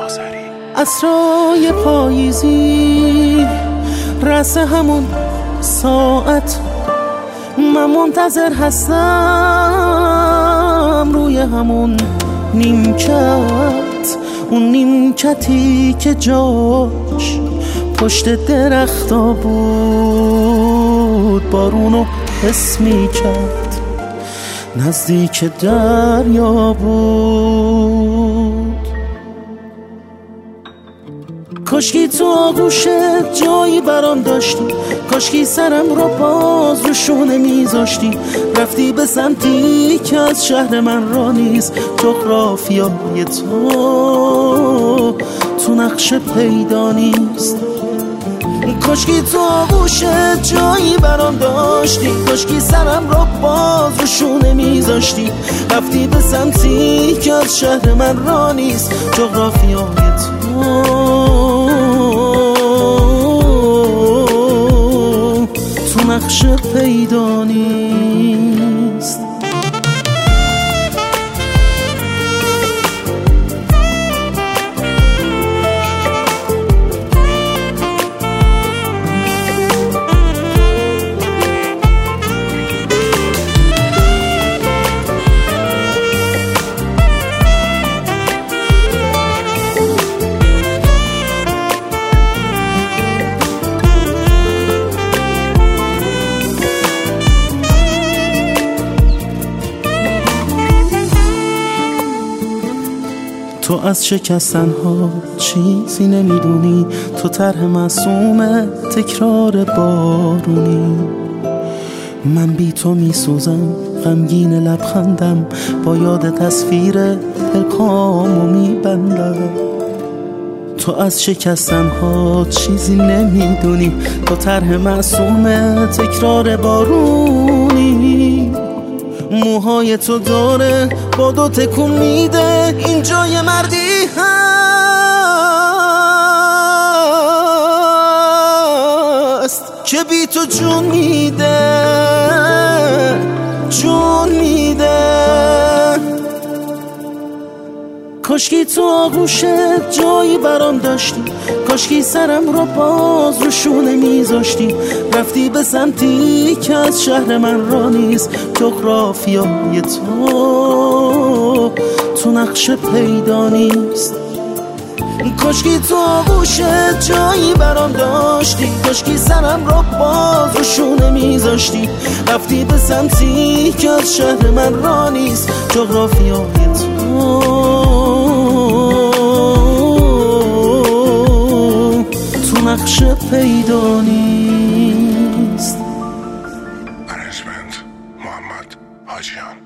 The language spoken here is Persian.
عصرای پاییزی رس همون ساعت من منتظر هستم روی همون نیمکت، اون نیمکتی که جاش پشت درختا بود، بارونو حس می کرد نزدیک دریا بود. کاشکی تو آغوشت جایی برام داشتی، کاشکی سرم رو باز رو شونه میذاشتی، رفتی به سمتی که از شهر من را نیست، جغرافیای تو نقشه پیدا نیست. کاشکی تو آغوشت جایی برام داشتی، کاشکی سرم رو باز رو شونه میذاشتی، رفتی به سمتی که از شهر من را نیست، جغرافیای تو نقشه پیدا نیست. تو از شکستنها چیزی نمیدونی، تو طرح معصوم تکرار بارونی. من بی تو میسوزم غمگین لبخندم، با یاد تصویر پلکامو میبندم. تو از شکستنها چیزی نمیدونی، تو طرح معصوم تکرار بارونی. موهای تو داره با دو تکون میده، این جای مردی هست که بی تو جون میده، جون میده. کاشکی تو آغوشت جایی برام داشتی، کاشکی سرم رو باز رو شونه میذاشتی، رفتی به سمتی که از شهر من را نیست، جغرافیای تو نقشه پیدا نیست. کاشکی تو آغوشت جایی برام داشتی، کاشکی سرم رو باز رو شونه میذاشتی، رفتی به سمتی که از شهر من را نیست، جغرافیای تو نقشه پیدا نیست. منیجمنت محمد حاجیان.